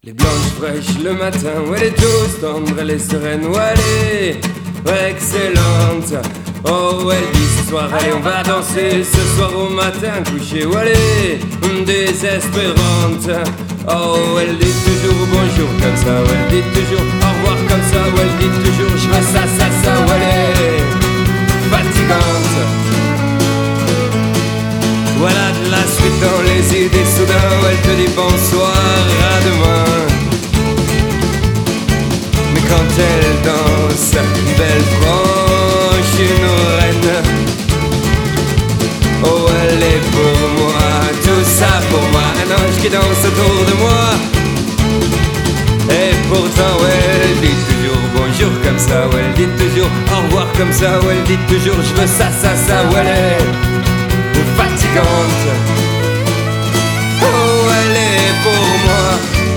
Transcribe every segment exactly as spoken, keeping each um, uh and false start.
Les blanches fraîches le matin, ouais les douces tendres, elle est sereine, ouais elle est ouais, excellente. Oh elle dit ce soir allez on va danser, ce soir au matin coucher, ouais elle est désespérante. Oh elle dit toujours bonjour comme ça, ouais elle dit toujours au revoir comme ça, ouais elle dit toujours je veux ça, ça, ça, ouais elle est fatigante. Voilà de la suite dans les idées, soudain où elle te dit bonsoir, à demain. Mais quand elle danse, belle franche, une reine. Oh elle est pour moi, tout ça pour moi, un ange qui danse autour de moi. Et pourtant ouais, elle dit toujours bonjour comme ça, ouais elle dit toujours au revoir comme ça, ouais elle dit toujours je veux ça, ça, ça, ouais elle est fatigante. Oh elle est pour moi.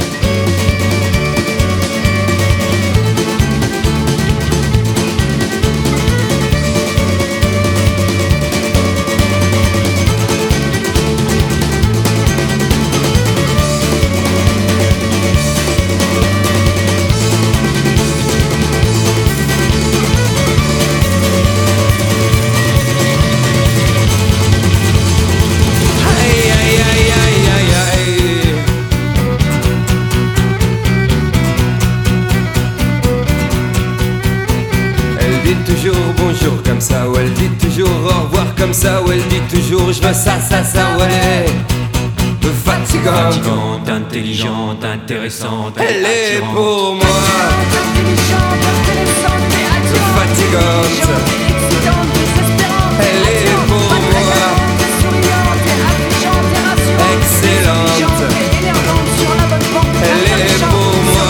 Bonjour comme ça, ou elle dit toujours au revoir comme ça, ou elle dit toujours je veux ça, ça, ça, ou elle est fatigante, fatigante, intelligente, intéressante, elle est attirante. pour moi Intelligente, intéressante et attirante, fatigante, excitante, désespérante, elle est pour moi souriante et affligeante et rassurante, excellente, et énervante sur la bonne pente, elle est pour moi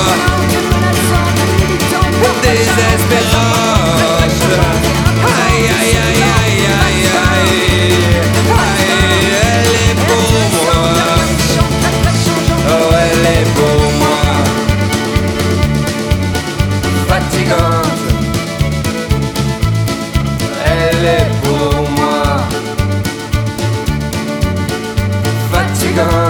désespérante. Aïe aïe aïe aïe aïe aïe aïe, elle est pour moi. Oh elle est pour moi fatigante. Elle est pour moi fatigante.